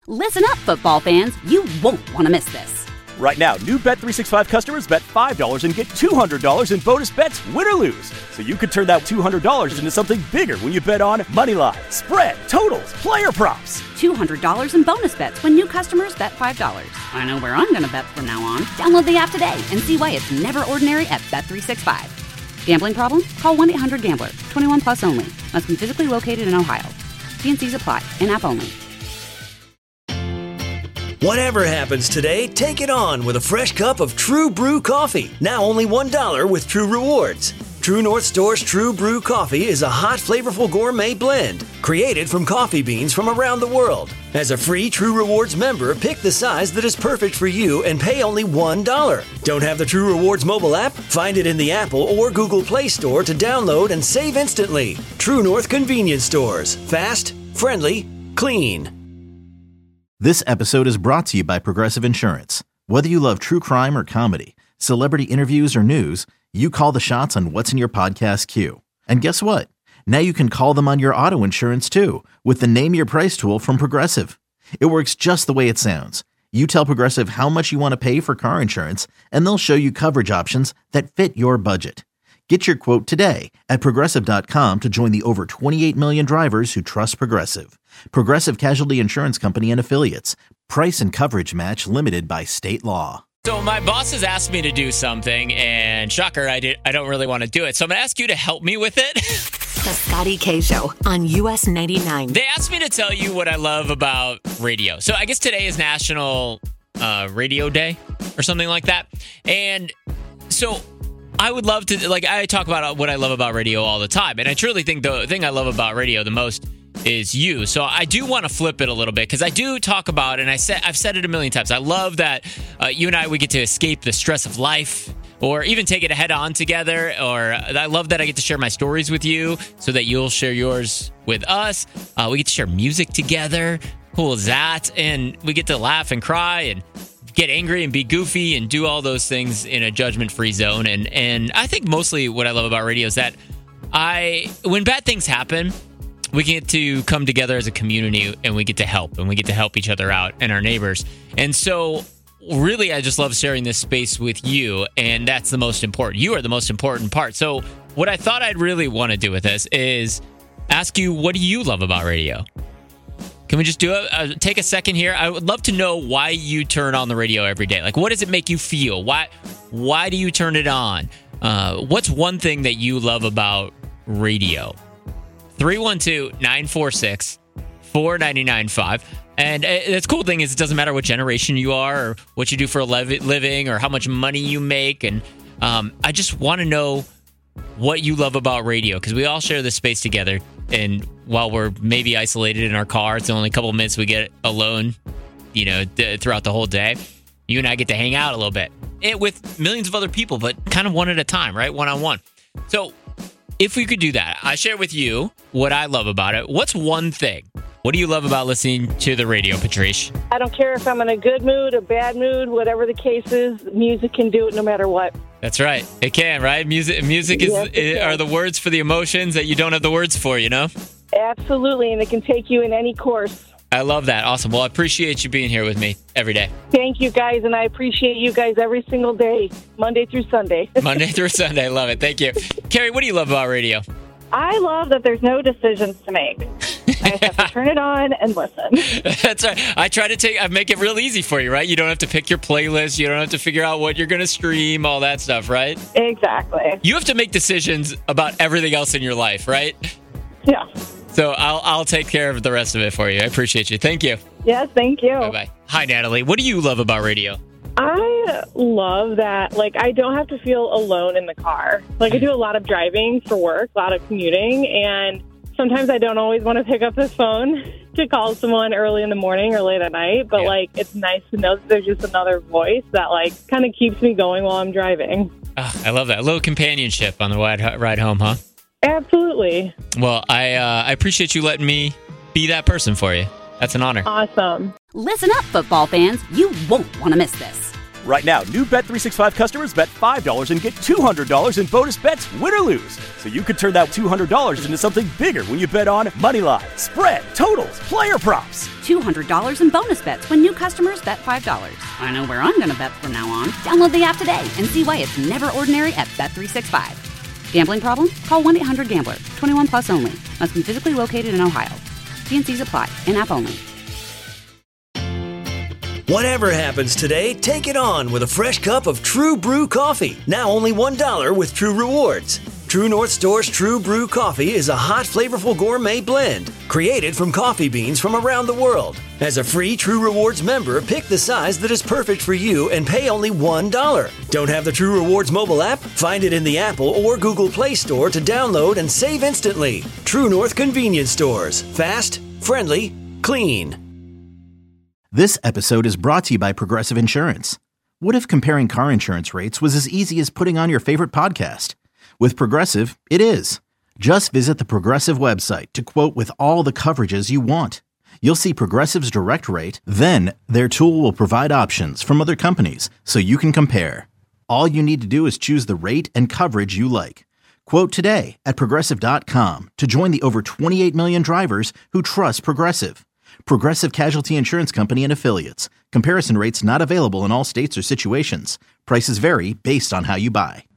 Listen up, football fans. You won't want to miss this. Right now, new Bet365 customers bet $5 and get $200 in bonus bets, win or lose. So you could turn that $200 into something bigger when you bet on moneyline, spread, totals, player props. $200 in bonus bets when new customers bet $5. I know where I'm going to bet from now on. Download the app today and see why it's never ordinary at Bet365. Gambling problem? Call 1-800-GAMBLER. 21 plus only. Must be physically located in Ohio. T&Cs apply. In-app only. Whatever happens today, take it on with a fresh cup of True Brew coffee. Now only $1 with True Rewards. True North Store's True Brew coffee is a hot, flavorful gourmet blend created from coffee beans from around the world. As a free True Rewards member, pick the size that is perfect for you and pay only $1. Don't have the True Rewards mobile app? Find it in the Apple or Google Play Store to download and save instantly. True North Convenience Stores. Fast, friendly, clean. This episode is brought to you by Progressive Insurance. Whether you love true crime or comedy, celebrity interviews or news, you call the shots on what's in your podcast queue. And guess what? Now you can call them on your auto insurance too with the Name Your Price tool from Progressive. It works just the way it sounds. You tell Progressive how much you want to pay for car insurance, and they'll show you coverage options that fit your budget. Get your quote today at Progressive.com to join the over 28 million drivers who trust Progressive. Progressive Casualty Insurance Company and Affiliates. Price and coverage match limited by state law. So my boss has asked me to do something, and shocker, I don't really want to do it. So I'm going to ask you to help me with it. The Scotty K Show on US 99. They asked me to tell you what I love about radio. So I guess today is National Radio Day or something like that. And so I would love to, I talk about what I love about radio all the time. And I truly think the thing I love about radio the most is you. So I do want to flip it a little bit because I do talk about, and I've said it a million times, I love that you and we get to escape the stress of life or even take it head on together. Or I love that I get to share my stories with you so that you'll share yours with us. We get to share music together. Cool as that. And we get to laugh and cry and get angry and be goofy and do all those things in a judgment-free zone. And I think mostly what I love about radio is that when bad things happen, we get to come together as a community and we get to help each other out and our neighbors. And so really, I just love sharing this space with you. And that's the most important. You are the most important part. So what I thought I'd really want to do with this is ask you, what do you love about radio? Can we just do it? Take a second here. I would love to know why you turn on the radio every day. Like, what does it make you feel? Why do you turn it on? What's one thing that you love about radio? 312-946-4995. And the cool thing is it doesn't matter what generation you are or what you do for a living or how much money you make. And I just want to know what you love about radio because we all share this space together. And while we're maybe isolated in our car, it's only a couple of minutes we get alone, throughout the whole day. You and I get to hang out a little bit with millions of other people, but kind of one at a time, right? One-on-one. So if we could do that, I share with you what I love about it. What's one thing? What do you love about listening to the radio, Patrice? I don't care if I'm in a good mood, a bad mood, whatever the case is, music can do it no matter what. That's right. It can, right? Music are the words for the emotions that you don't have the words for, Absolutely, and it can take you in any course. I love that. Awesome. Well, I appreciate you being here with me every day. Thank you, guys, and I appreciate you guys every single day, Monday through Sunday. Monday through Sunday. Love it. Thank you. Carrie, what do you love about radio? I love that there's no decisions to make. I just have to turn it on and listen. That's right. I make it real easy for you, right? You don't have to pick your playlist. You don't have to figure out what you're going to stream, all that stuff, right? Exactly. You have to make decisions about everything else in your life, right? Yeah. So I'll take care of the rest of it for you. I appreciate you. Thank you. Yes, thank you. Bye-bye. Hi, Natalie. What do you love about radio? I love that, I don't have to feel alone in the car. I do a lot of driving for work, a lot of commuting, and sometimes I don't always want to pick up the phone to call someone early in the morning or late at night, but, it's nice to know that there's just another voice that, kind of keeps me going while I'm driving. Oh, I love that. A little companionship on the ride home, huh? Absolutely. Well, I appreciate you letting me be that person for you. That's an honor. Awesome. Listen up, football fans. You won't want to miss this. Right now, new Bet365 customers bet $5 and get $200 in bonus bets, win or lose. So you could turn that $200 into something bigger when you bet on Moneyline, spread, totals, player props. $200 in bonus bets when new customers bet $5. I know where I'm going to bet from now on. Download the app today and see why it's never ordinary at Bet365. Gambling problem? Call 1-800-GAMBLER. 21 plus only. Must be physically located in Ohio. T&Cs apply. In-app only. Whatever happens today, take it on with a fresh cup of True Brew coffee. Now only $1 with True Rewards. True North Store's True Brew coffee is a hot, flavorful gourmet blend created from coffee beans from around the world. As a free True Rewards member, pick the size that is perfect for you and pay only $1. Don't have the True Rewards mobile app? Find it in the Apple or Google Play Store to download and save instantly. True North Convenience Stores. Fast, friendly, clean. This episode is brought to you by Progressive Insurance. What if comparing car insurance rates was as easy as putting on your favorite podcast? With Progressive, it is. Just visit the Progressive website to quote with all the coverages you want. You'll see Progressive's direct rate, then their tool will provide options from other companies so you can compare. All you need to do is choose the rate and coverage you like. Quote today at Progressive.com to join the over 28 million drivers who trust Progressive. Progressive Casualty Insurance Company and Affiliates. Comparison rates not available in all states or situations. Prices vary based on how you buy.